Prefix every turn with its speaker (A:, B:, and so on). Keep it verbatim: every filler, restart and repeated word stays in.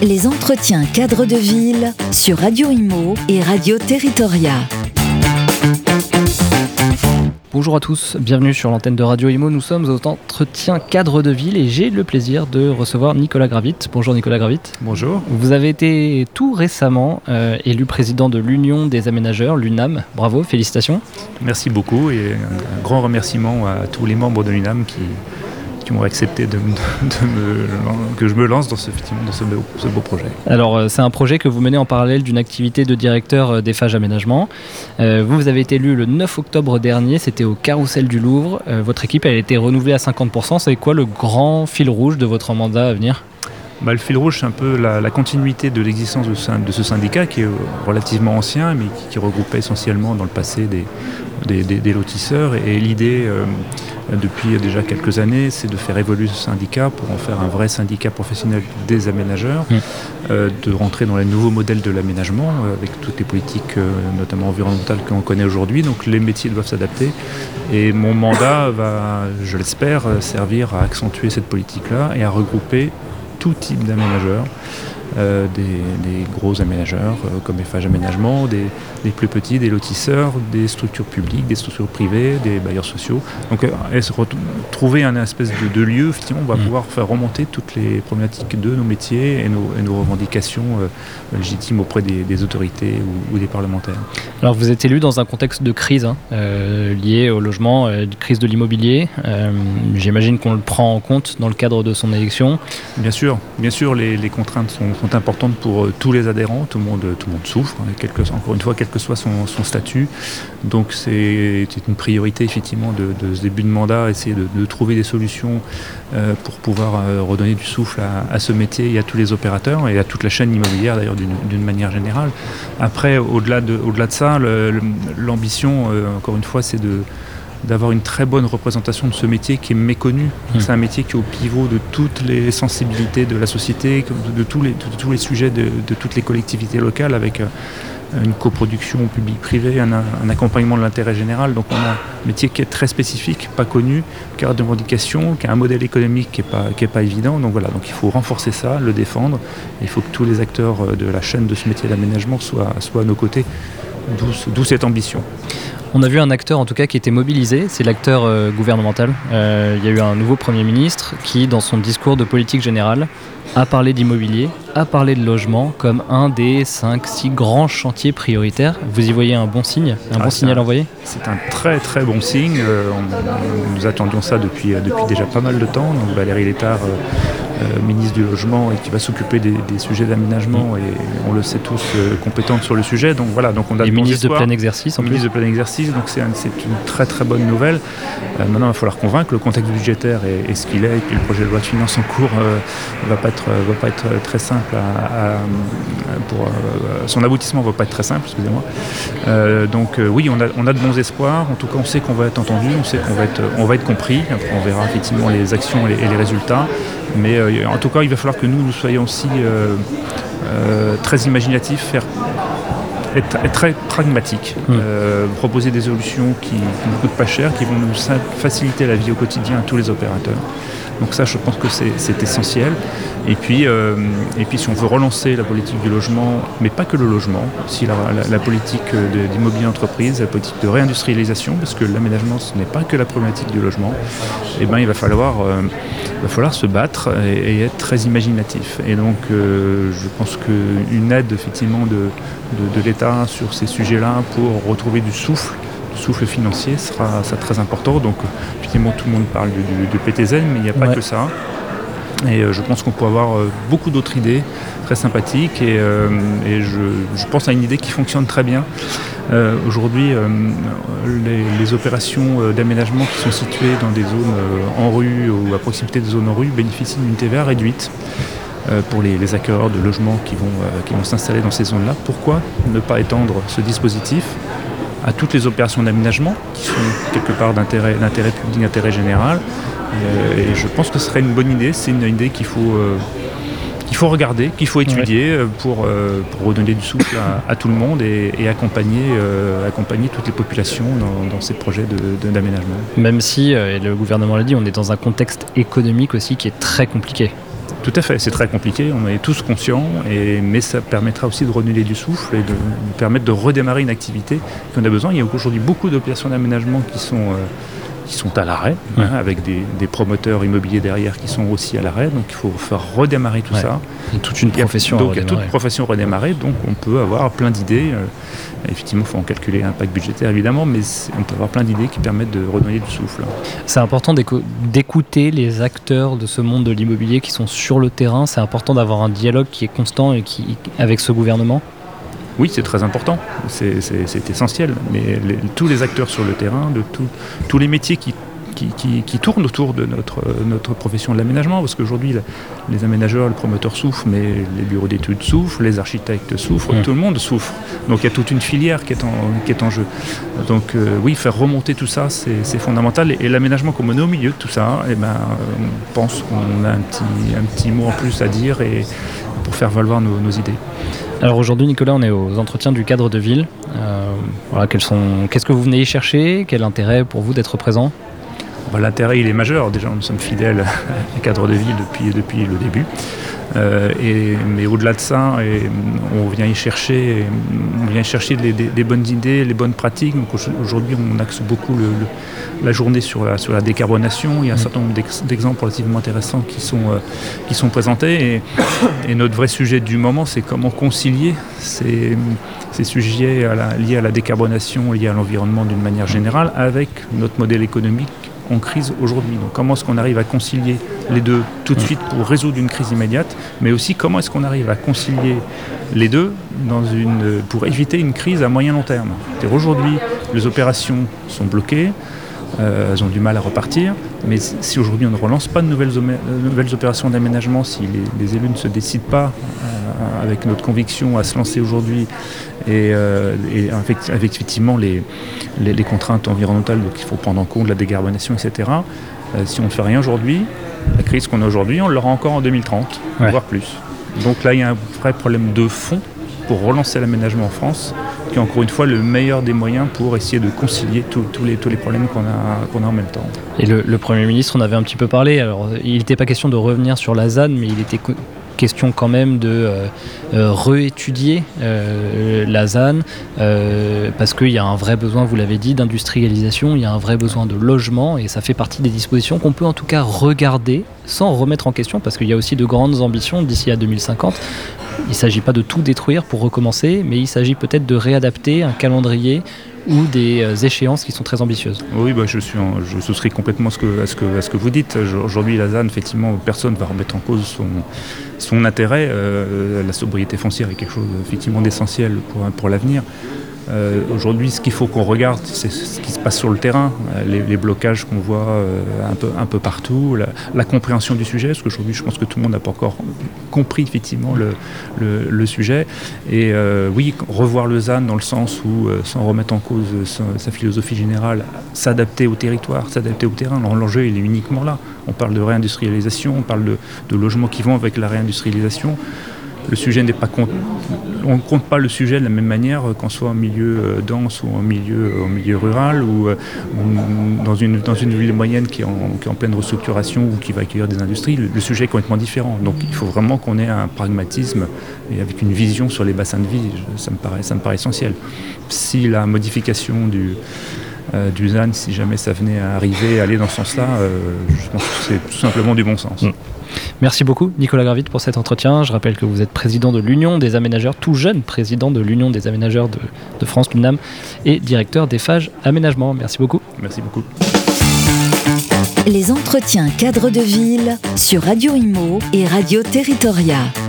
A: Les entretiens cadres de ville sur Radio Imo et Radio Territoria.
B: Bonjour à tous, bienvenue sur l'antenne de Radio Imo. Nous sommes aux entretiens cadres de ville et j'ai le plaisir de recevoir Nicolas Gravit. Bonjour Nicolas Gravit.
C: Bonjour.
B: Vous avez été tout récemment euh, élu président de l'Union des aménageurs, l'U N A M. Bravo, félicitations.
C: Merci beaucoup et un grand remerciement à tous les membres de l'U N A M qui, qui ont accepté de, de, de me, que je me lance dans ce, dans ce, beau, ce beau projet.
B: Alors euh, c'est un projet que vous menez en parallèle d'une activité de directeur euh, d'Eiffage Aménagement. Euh, vous, vous avez été élu le neuf octobre dernier, c'était au Carrousel du Louvre. Euh, votre équipe elle a été renouvelée à cinquante pour cent. C'est quoi le grand fil rouge de votre mandat à venir ?
C: Bah, le fil rouge, c'est un peu la, la continuité de l'existence de ce, de ce syndicat qui est relativement ancien, mais qui, qui regroupait essentiellement dans le passé des, des, des, des lotisseurs. Et, et l'idée, euh, depuis déjà quelques années, c'est de faire évoluer ce syndicat pour en faire un vrai syndicat professionnel des aménageurs, mmh. euh, de rentrer dans les nouveaux modèles de l'aménagement, euh, avec toutes les politiques, euh, notamment environnementales, qu'on connaît aujourd'hui. Donc les métiers doivent s'adapter. Et mon mandat va, je l'espère, servir à accentuer cette politique-là et à regrouper tout type d'aménageurs, euh, des, des gros aménageurs euh, comme Eiffage Aménagement, des, des plus petits, des lotisseurs, des structures publiques, des structures privées, des bailleurs sociaux. Donc euh, se retrouver un espèce de, de lieu, effectivement, on va mmh. pouvoir faire remonter toutes les problématiques de nos métiers et nos, et nos revendications euh, légitimes auprès des, des autorités ou, ou des parlementaires.
B: Alors vous êtes élu dans un contexte de crise hein, euh, lié au logement, euh, crise de l'immobilier. Euh, j'imagine qu'on le prend en compte dans le cadre de son élection.
C: Bien sûr, bien sûr, les, les contraintes sont, sont importantes pour euh, tous les adhérents. Tout le monde, tout le monde souffre, hein, quelque, encore une fois, quel que soit son, son statut. Donc c'est, c'est une priorité effectivement de, de ce début de mandat, essayer de, de trouver des solutions euh, pour pouvoir euh, redonner du souffle à, à ce métier et à tous les opérateurs et à toute la chaîne immobilière d'ailleurs d'une, d'une manière générale. Après, au-delà de, au-delà de ça, le, le, l'ambition, euh, encore une fois, c'est de d'avoir une très bonne représentation de ce métier qui est méconnu. Mmh. C'est un métier qui est au pivot de toutes les sensibilités de la société, de, de, tous, les, de, de tous les sujets de, de toutes les collectivités locales, avec euh, une coproduction publique-privée, un, un accompagnement de l'intérêt général. Donc on a un métier qui est très spécifique, pas connu, qui a des revendications, qui a un modèle économique qui n'est pas, qui est pas évident. Donc voilà, donc il faut renforcer ça, le défendre. Il faut que tous les acteurs de la chaîne de ce métier d'aménagement soient, soient à nos côtés, d'où, d'où cette ambition.
B: On a vu un acteur en tout cas qui était mobilisé, c'est l'acteur euh, gouvernemental. Euh, il y a eu un nouveau Premier ministre qui, dans son discours de politique générale, a parlé d'immobilier, a parlé de logement comme un des cinq six grands chantiers prioritaires. Vous y voyez un bon signe, un ah, bon signal
C: un,
B: envoyé ?
C: C'est un très très bon signe. Euh, on, nous attendions ça depuis, depuis déjà pas mal de temps. Donc Valérie Létard, euh, euh, ministre du Logement, et qui va s'occuper des, des sujets d'aménagement, mmh. et on le sait tous, euh, compétente sur le sujet. Donc voilà, donc on a
B: et ministre de plein exercice en plus.
C: Ministre de plein exercice, donc c'est, un, c'est une très très bonne nouvelle. Euh, maintenant, il va falloir convaincre. Le contexte budgétaire est, est ce qu'il est, et puis le projet de loi de finances en cours euh, ne va pas être, va pas être très simple à, à, pour euh, son aboutissement ne va pas être très simple, excusez-moi. Euh, donc euh, oui, on a, on a de bons espoirs. En tout cas, on sait qu'on va être entendu, on sait qu'on va être, on va être compris. Après, on verra effectivement les actions et les, et les résultats. Mais euh, en tout cas, il va falloir que nous, nous soyons aussi euh, euh, très imaginatifs, faire être, être très pragmatiques, mmh. euh, proposer des solutions qui ne coûtent pas cher, qui vont nous faciliter la vie au quotidien à tous les opérateurs. Donc ça, je pense que c'est, c'est essentiel. Et puis, euh, et puis, si on veut relancer la politique du logement, mais pas que le logement, si la, la, la politique de, d'immobilier entreprise, la politique de réindustrialisation, parce que l'aménagement, ce n'est pas que la problématique du logement, eh ben, il va falloir, euh, il va falloir se battre et, et être très imaginatif. Et donc, euh, je pense qu'une aide, effectivement, de, de, de l'État sur ces sujets-là pour retrouver du souffle, souffle financier sera, sera très important. Donc effectivement tout le monde parle du, du, du P T Z, mais il n'y a pas ouais. que ça. Et euh, je pense qu'on peut avoir euh, beaucoup d'autres idées très sympathiques. Et, euh, et je, je pense à une idée qui fonctionne très bien. Euh, aujourd'hui, euh, les, les opérations euh, d'aménagement qui sont situées dans des zones euh, en rue ou à proximité des zones en rue bénéficient d'une T V A réduite. Euh, pour les, les acquéreurs de logements qui vont, euh, qui vont s'installer dans ces zones-là. Pourquoi ne pas étendre ce dispositif à toutes les opérations d'aménagement qui sont quelque part d'intérêt, d'intérêt public, d'intérêt général. Euh, et je pense que ce serait une bonne idée. C'est une idée qu'il faut, euh, qu'il faut regarder, qu'il faut étudier ouais. pour, euh, pour redonner du souffle à, à tout le monde et, et accompagner, euh, accompagner toutes les populations dans, dans ces projets de, de, d'aménagement.
B: Même si, euh, et le gouvernement l'a dit, on est dans un contexte économique aussi qui est très compliqué.
C: Tout à fait, c'est très compliqué, on est tous conscients, et, mais ça permettra aussi de renouveler du souffle et de nous permettre de redémarrer une activité qu'on a besoin. Il y a aujourd'hui beaucoup d'opérations d'aménagement qui sont, euh, qui sont à l'arrêt, ouais. hein, avec des, des promoteurs immobiliers derrière qui sont aussi à l'arrêt, donc il faut faire redémarrer tout ouais. ça.
B: Il y a toute une profession
C: il y a, donc,
B: à redémarrer.
C: Il y a toute une profession redémarrer, donc on peut avoir plein d'idées. Euh, effectivement, il faut en calculer l'impact budgétaire évidemment, mais on peut avoir plein d'idées qui permettent de redonner du souffle.
B: C'est important d'écou- d'écouter les acteurs de ce monde de l'immobilier qui sont sur le terrain. C'est important d'avoir un dialogue qui est constant et qui, avec ce gouvernement.
C: Oui, c'est très important, c'est, c'est, c'est essentiel. Mais les, tous les acteurs sur le terrain, de tout, tous les métiers qui, qui, qui, qui tournent autour de notre, notre profession de l'aménagement, parce qu'aujourd'hui, la, les aménageurs, le promoteur souffrent, mais les bureaux d'études souffrent, les architectes souffrent, mmh. tout le monde souffre. Donc il y a toute une filière qui est en, qui est en jeu. Donc euh, oui, faire remonter tout ça, c'est, c'est fondamental. Et, et l'aménagement, comme on est au milieu de tout ça, eh ben, on pense qu'on a un petit, un petit mot en plus à dire et, pour faire valoir nos, nos idées.
B: Alors aujourd'hui, Nicolas, on est aux entretiens du cadre de ville. Euh, voilà, quels sont, qu'est-ce que vous venez y chercher ? Quel intérêt pour vous d'être présent ?
C: Ben, l'intérêt, il est majeur. Déjà, nous sommes fidèles au cadre de ville depuis, depuis le début. Euh, et, mais au-delà de ça, et on vient y chercher, on vient y chercher des, des, des bonnes idées, les bonnes pratiques. Donc aujourd'hui, on axe beaucoup le, le, la journée sur la, sur la décarbonation. Il y a un certain nombre d'ex, d'exemples relativement intéressants qui sont, euh, qui sont présentés. Et, et notre vrai sujet du moment, c'est comment concilier ces, ces sujets à la, liés à la décarbonation, liés à l'environnement d'une manière générale, avec notre modèle économique en crise aujourd'hui. Donc comment est-ce qu'on arrive à concilier les deux tout de suite pour résoudre une crise immédiate, mais aussi comment est-ce qu'on arrive à concilier les deux dans une, pour éviter une crise à moyen long terme. C'est-à-dire aujourd'hui, les opérations sont bloquées, euh, elles ont du mal à repartir, mais si aujourd'hui on ne relance pas de nouvelles, de nouvelles opérations d'aménagement, si les, les élus ne se décident pas euh, avec notre conviction à se lancer aujourd'hui, et, euh, et avec, avec effectivement les, les, les contraintes environnementales, donc il faut prendre en compte la décarbonation, et cetera. Euh, si on ne fait rien aujourd'hui, la crise qu'on a aujourd'hui, on l'aura encore en deux mille trente, ouais. voire plus. Donc là, il y a un vrai problème de fond pour relancer l'aménagement en France, qui est encore une fois le meilleur des moyens pour essayer de concilier tous les, tous les problèmes qu'on a, qu'on a en même temps.
B: Et le, le Premier ministre en avait un petit peu parlé. Alors, il n'était pas question de revenir sur la Z A N, mais il était co- question quand même de euh, euh, réétudier euh, la Z A N, euh, parce qu'il y a un vrai besoin, vous l'avez dit, d'industrialisation, il y a un vrai besoin de logement, et ça fait partie des dispositions qu'on peut en tout cas regarder sans remettre en question, parce qu'il y a aussi de grandes ambitions d'ici à deux mille cinquante. Il ne s'agit pas de tout détruire pour recommencer, mais il s'agit peut-être de réadapter un calendrier ou des échéances qui sont très ambitieuses.
C: Oui, bah, je, suis en, je souscris complètement à ce, que, à, ce que, à ce que vous dites. Aujourd'hui, la Z A N, effectivement, personne ne va remettre en cause son, son intérêt. Euh, la sobriété foncière est quelque chose effectivement d'essentiel pour, pour l'avenir. Euh, aujourd'hui, ce qu'il faut qu'on regarde, c'est ce qui se passe sur le terrain, les, les blocages qu'on voit euh, un, peu, un peu partout, la, la compréhension du sujet, parce qu'aujourd'hui, je pense que tout le monde n'a pas encore compris effectivement le, le, le sujet. Et euh, oui, revoir le Z A N dans le sens où, euh, sans remettre en cause sa, sa philosophie générale, s'adapter au territoire, s'adapter au terrain. Alors, l'enjeu, il est uniquement là. On parle de réindustrialisation, on parle de, de logements qui vont avec la réindustrialisation. Le sujet n'est pas compte, on ne compte pas le sujet de la même manière qu'on soit en milieu dense ou en milieu, en milieu rural ou, ou dans, une, dans une ville moyenne qui est, en, qui est en pleine restructuration ou qui va accueillir des industries. Le, le sujet est complètement différent. Donc il faut vraiment qu'on ait un pragmatisme et avec une vision sur les bassins de vie. Ça me paraît, ça me paraît essentiel. Si la modification du, euh, du Z A N, si jamais ça venait à arriver, à aller dans ce sens-là, euh, je pense que c'est tout simplement du bon sens.
B: Mmh. Merci beaucoup Nicolas Gravite pour cet entretien. Je rappelle que vous êtes président de l'Union des aménageurs, tout jeune président de l'Union des aménageurs de, de France, l'U N A M, et directeur d'Eiffage Aménagement. Merci beaucoup.
C: Merci beaucoup.
A: Les entretiens cadres de ville sur Radio Imo et Radio Territoria.